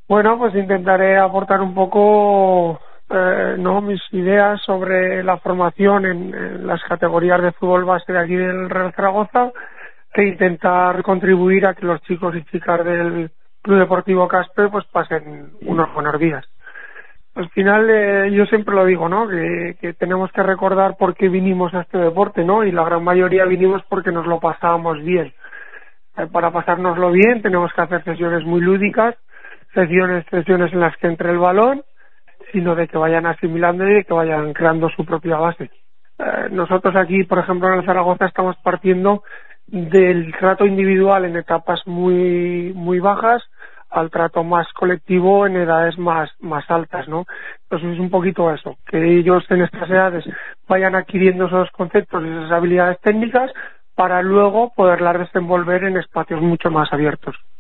Bueno, pues intentaré aportar un poco no mis ideas sobre la formación en las categorías de fútbol base de aquí del Real Zaragoza, e intentar contribuir a que los chicos y chicas del Club Deportivo Caspe pues pasen unos buenos días. Al final, yo siempre lo digo, ¿no? Que tenemos que recordar por qué vinimos a este deporte, ¿no? Y la gran mayoría vinimos porque nos lo pasábamos bien. Para pasárnoslo bien tenemos que hacer sesiones muy lúdicas, sesiones en las que entre el balón, sino de que vayan asimilando y de que vayan creando su propia base. Nosotros aquí, por ejemplo, en el Zaragoza estamos partiendo del trato individual en etapas muy bajas al trato más colectivo en edades más altas, ¿no? Entonces es un poquito eso, que ellos en estas edades vayan adquiriendo esos conceptos y esas habilidades técnicas para luego poderlas desenvolver en espacios mucho más abiertos.